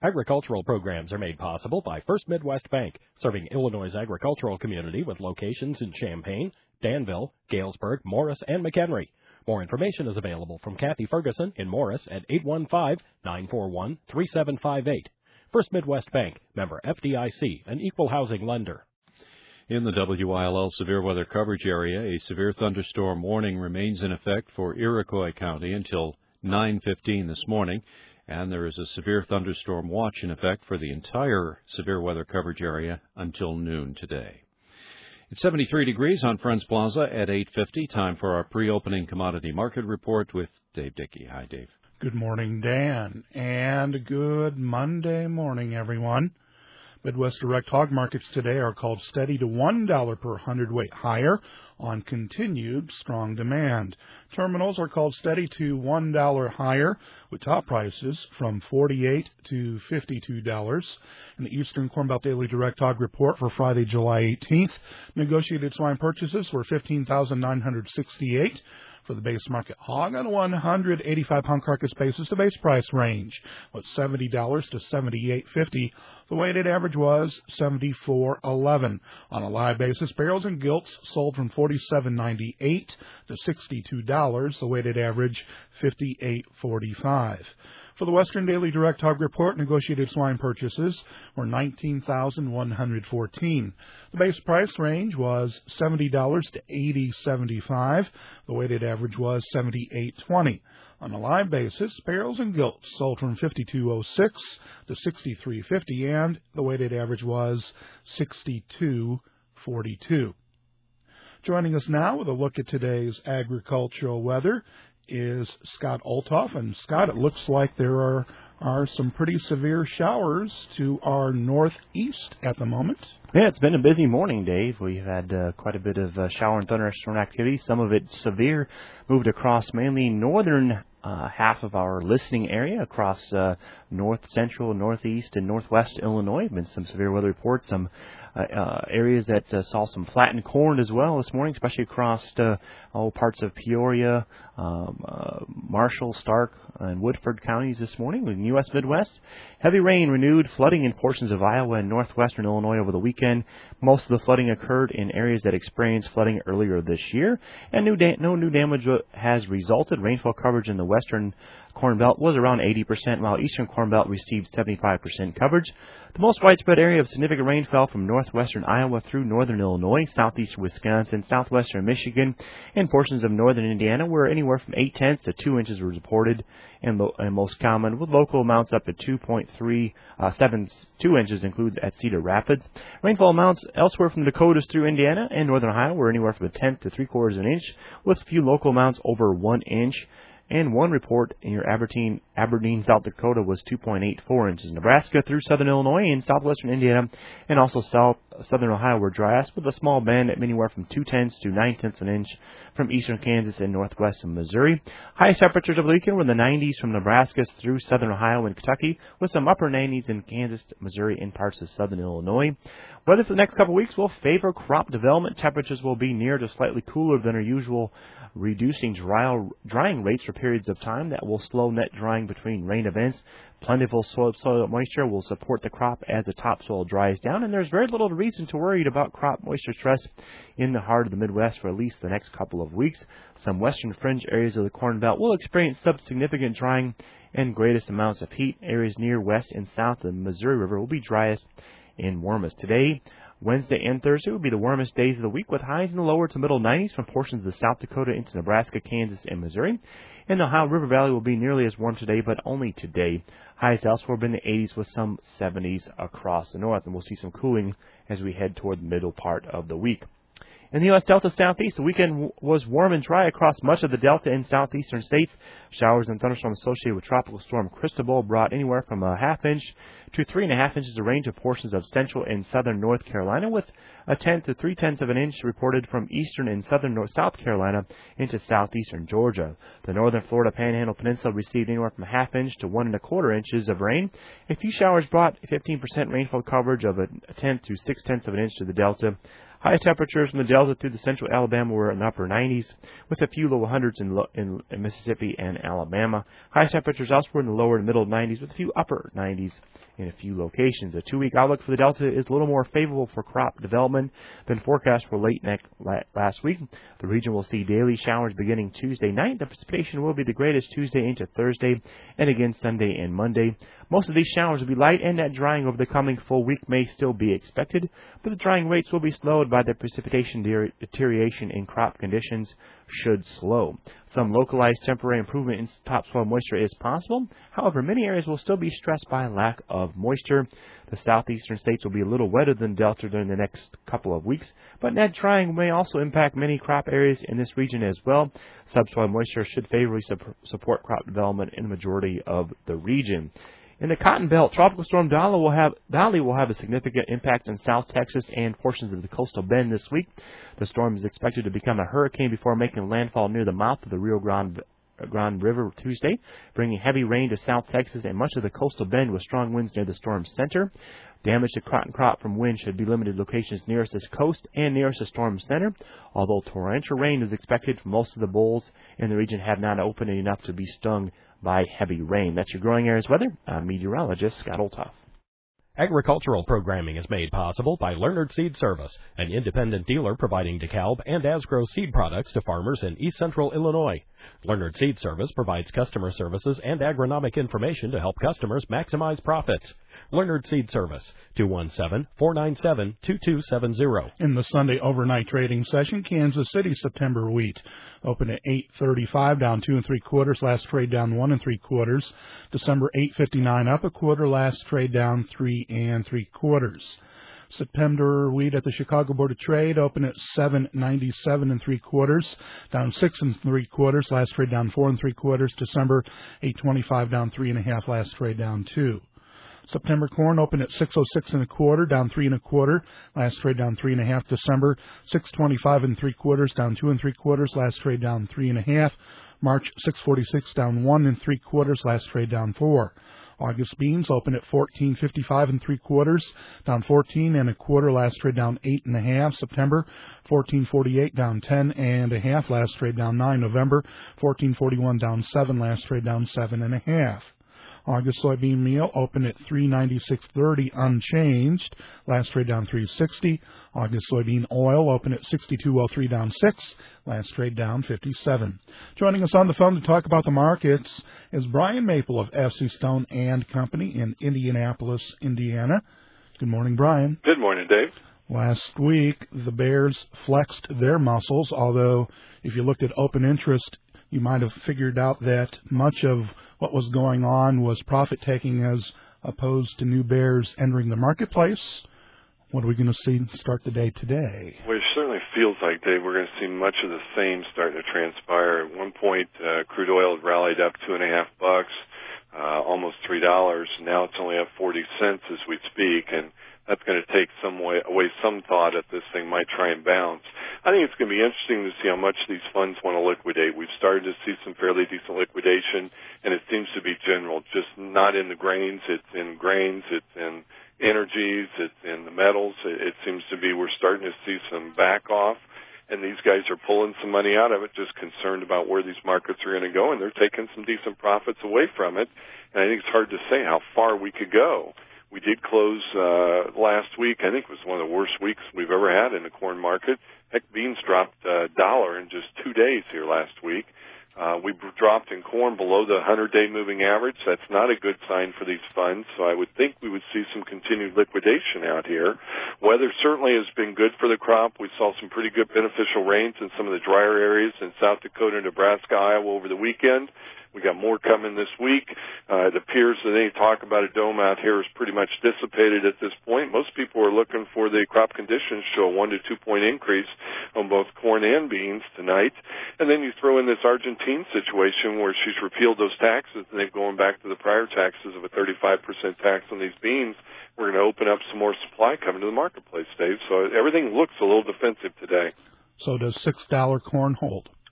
Agricultural programs are made possible by First Midwest Bank, serving Illinois' agricultural community with locations in Champaign, Danville, Galesburg, Morris, and McHenry. More information is available from Kathy Ferguson in Morris at 815-941-3758. First Midwest Bank, member FDIC, an equal housing lender. In the WILL severe weather coverage area, a severe thunderstorm warning remains in effect for Iroquois County until 9:15 this morning. And there is a severe thunderstorm watch in effect for the entire severe weather coverage area until noon today. It's 73 degrees on Friends Plaza at 8:50. Time for our pre-opening commodity market report with Dave Dickey. Hi, Dave. Good morning, Dan, and good Monday morning, everyone. Midwest Direct Hog markets today are called steady to $1 per hundredweight higher on continued strong demand. Terminals are called steady to $1 higher, with top prices from $48 to $52. In the Eastern Corn Belt Daily Direct Hog report for Friday, July 18th, negotiated swine purchases were $15,968. For the base market hog on a 185-pound carcass basis, the base price range was $70 to $78.50. The weighted average was $74.11. On a live basis, barrels and gilts sold from $47.98 to $62. The weighted average $58.45. For the Western Daily Direct Hog report, negotiated swine purchases were $19,114. The base price range was $70 to $80.75. The weighted average was $78.20. On a live basis, barrels and gilts sold from $52.06 to $63.50, and the weighted average was $62.42. Joining us now with a look at today's agricultural weather is Scott Olthoff. And Scott, it looks like there are some pretty severe showers to our northeast at the moment. Yeah, it's been a busy morning, Dave. We've had quite a bit of shower and thunderstorm activity. Some of it severe, moved across mainly northern half of our listening area, across north central, northeast, and northwest Illinois. Been some severe weather reports, some areas that saw some flattened corn as well this morning, especially across all parts of Peoria, Marshall, Stark, and Woodford counties this morning. In the U.S. Midwest, heavy rain renewed flooding in portions of Iowa and northwestern Illinois over the weekend. Most of the flooding occurred in areas that experienced flooding earlier this year, and no new damage has resulted. Rainfall coverage in the western Corn Belt was around 80%, while Eastern Corn Belt received 75% coverage. The most widespread area of significant rain fell from northwestern Iowa through northern Illinois, southeastern Wisconsin, southwestern Michigan, and portions of northern Indiana, where anywhere from 0.8 to 2 inches were reported, and most common, with local amounts up to 2.372 inches, includes at Cedar Rapids. Rainfall amounts elsewhere from Dakotas through Indiana and northern Ohio were anywhere from 1/10 to 3/4 inch, with a few local amounts over 1 inch. And one report in your Aberdeen, South Dakota was 2.84 inches. Nebraska through southern Illinois and southwestern Indiana and also southern Ohio were driest, with a small band at anywhere from 0.2 to 0.9 an inch from eastern Kansas and northwestern Missouri. Highest temperatures of the weekend were in the 90s from Nebraska through southern Ohio and Kentucky, with some upper 90s in Kansas, Missouri, and parts of southern Illinois. Weather for the next couple of weeks will favor crop development. Temperatures will be near to slightly cooler than our usual, reducing drying rates for periods of time that will slow net drying between rain events. Plentiful soil moisture will support the crop as the topsoil dries down, and there's very little reason to worry about crop moisture stress in the heart of the Midwest for at least the next couple of weeks. Some western fringe areas of the Corn Belt will experience significant drying and greatest amounts of heat. Areas near west and south of the Missouri River will be driest and warmest. Today, Wednesday and Thursday will be the warmest days of the week, with highs in the lower to middle 90s from portions of South Dakota into Nebraska, Kansas, and Missouri. And the Ohio River Valley will be nearly as warm today, but only today. Highs elsewhere will be in the 80s with some 70s across the north, and we'll see some cooling as we head toward the middle part of the week. In the U.S. Delta Southeast, the weekend was warm and dry across much of the Delta and southeastern states. Showers and thunderstorms associated with Tropical Storm Cristobal brought anywhere from a 1/2 inch to 3.5 inches of rain to portions of central and southern North Carolina, with 1/10 to 3/10 of an inch reported from eastern and southern South Carolina into southeastern Georgia. The northern Florida Panhandle Peninsula received anywhere from 1/2 inch to 1.25 inches of rain. A few showers brought 15% rainfall coverage of 1/10 to 6/10 of an inch to the Delta. Highest temperatures from the Delta through the central Alabama were in the upper 90s, with a few low hundreds in Mississippi and Alabama. Highest temperatures elsewhere in the lower and middle 90s, with a few upper 90s in a few locations. A 2-week outlook for the Delta is a little more favorable for crop development than forecast for late last week. The region will see daily showers beginning Tuesday night. The precipitation will be the greatest Tuesday into Thursday and again Sunday and Monday. Most of these showers will be light, and that drying over the coming full week may still be expected, but the drying rates will be slowed by the precipitation deterioration in crop conditions should slow. Some localized temporary improvement in topsoil moisture is possible. However, many areas will still be stressed by lack of moisture. The southeastern states will be a little wetter than Delta during the next couple of weeks, but net drying may also impact many crop areas in this region as well. Subsoil moisture should favorably support crop development in the majority of the region. In the Cotton Belt, Tropical Storm Dolly will have a significant impact in South Texas and portions of the coastal bend this week. The storm is expected to become a hurricane before making landfall near the mouth of the Rio Grande River Tuesday, bringing heavy rain to South Texas and much of the coastal bend with strong winds near the storm's center. Damage to cotton crop from wind should be limited to locations nearest the coast and nearest the storm's center, although torrential rain is expected from most of the bowls in the region have not opened enough to be stung by heavy rain. That's your growing areas weather. I'm meteorologist Scott Olthoff. Agricultural programming is made possible by Leonard Seed Service, an independent dealer providing DeKalb and Asgrow seed products to farmers in East Central Illinois. Leonard Seed Service provides customer services and agronomic information to help customers maximize profits. Leonard Seed Service, 217-497-2270. In the Sunday overnight trading session, Kansas City September wheat opened at 8.35, down 2 3/4. Last trade down 1 3/4. December 8.59, up a quarter. Last trade down 3 3/4. September wheat at the Chicago Board of Trade opened at 7.97 3/4, down 6 3/4. Last trade down 4 3/4. December 8.25, down 3 1/2. Last trade down 2. September corn opened at 6.06 1/4, down 3 1/4. Last trade down 3 1/2. December 6.25 3/4, down 2 3/4. Last trade down 3 1/2. March 6.46, down 1 3/4. Last trade down 4. August beans opened at 14.55 3/4, down 14 1/4. Last trade down 8 1/2. September 14.48, down 10 1/2. Last trade down 9. November 14.41, down 7. Last trade down 7 1/2. August soybean meal opened at 396.30 unchanged. Last trade down 360. August soybean oil opened at 62.03 down 6. Last trade down 57. Joining us on the phone to talk about the markets is Brian Maple of FC Stone and Company in Indianapolis, Indiana. Good morning, Brian. Good morning, Dave. Last week, the Bears flexed their muscles, although if you looked at open interest, you might have figured out that much of what was going on was profit-taking as opposed to new bears entering the marketplace. What are we going to see start the day today? Well, it certainly feels like, Dave, we're going to see much of the same starting to transpire. At one point, crude oil had rallied up $2.50, almost $3. Now it's only up 40 cents as we speak, and that's going to take away some thought if this thing might try and bounce. I think it's going to be interesting to see how much these funds want to liquidate. We've started to see some fairly decent liquidation, and it seems to be general, just not in the grains. It's in grains, it's in energies, it's in the metals. It seems to be we're starting to see some back off, and these guys are pulling some money out of it, just concerned about where these markets are going to go, and they're taking some decent profits away from it. And I think it's hard to say how far we could go. We did close last week. I think it was one of the worst weeks we've ever had in the corn market. Heck, beans dropped $1 in just 2 days here last week. We dropped in corn below the 100-day moving average. That's not a good sign for these funds, so I would think we would see some continued liquidation out here. Weather certainly has been good for the crop. We saw some pretty good beneficial rains in some of the drier areas in South Dakota, Nebraska, Iowa over the weekend. We got more coming this week. It appears that any talk about a dome out here is pretty much dissipated at this point. Most people are looking for the crop conditions to show a 1 to 2 point increase on both corn and beans tonight. And then you throw in this Argentine situation where she's repealed those taxes and they're going back to the prior taxes of a 35% tax on these beans. We're going to open up some more supply coming to the marketplace, Dave. So everything looks a little defensive today. So does $6 corn hold?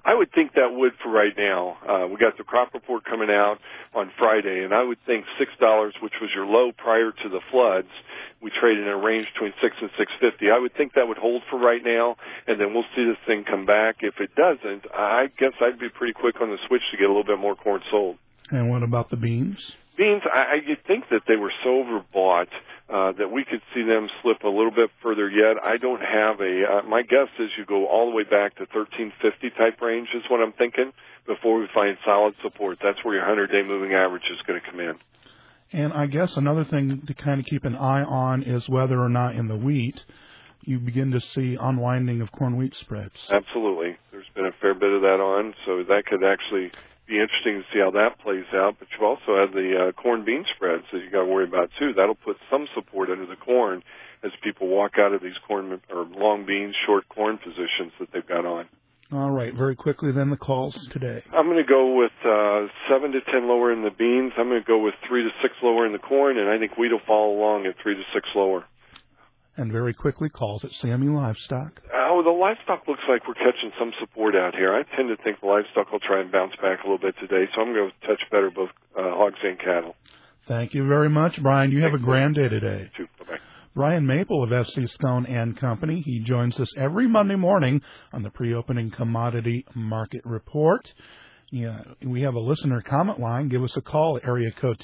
I would think that would for right now. We got the crop report coming out on Friday, and I would think $6, which was your low prior to the floods, we traded in a range between $6 and $6.50. I would think that would hold for right now, and then we'll see this thing come back. If it doesn't, I guess I'd be pretty quick on the switch to get a little bit more corn sold. And what about the beans? Beans, you'd think that they were so overbought that we could see them slip a little bit further yet. I don't have my guess is you go all the way back to 1350 type range is what I'm thinking before we find solid support. That's where your 100-day moving average is going to come in. And I guess another thing to kind of keep an eye on is whether or not in the wheat you begin to see unwinding of corn-wheat spreads. Absolutely. There's been a fair bit of that on, so that could actually be interesting to see how that plays out. But you also have the corn-bean spreads that you got to worry about, too. That'll put some support under the corn as people walk out of these corn or long bean, short corn positions that they've got on. All right, very quickly then the calls today. I'm going to go with 7 to 10 lower in the beans. I'm going to go with 3 to 6 lower in the corn, and I think wheat will follow along at 3 to 6 lower. And very quickly, calls at Sammy Livestock. Oh, the livestock looks like we're catching some support out here. I tend to think the livestock will try and bounce back a little bit today, so I'm going to touch better both hogs and cattle. Thank you very much, Brian. You have a grand day today. You too. Bye-bye. Brian Maple of FC Stone & Company. He joins us every Monday morning on the pre-opening commodity market report. Yeah, we have a listener comment line. Give us a call at area code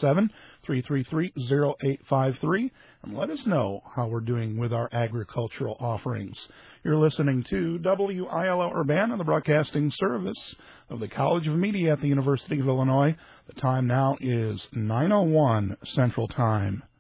217-333-0853 and let us know how we're doing with our agricultural offerings. You're listening to WILO Urbana, the broadcasting service of the College of Media at the University of Illinois. The time now is 9:01 Central Time.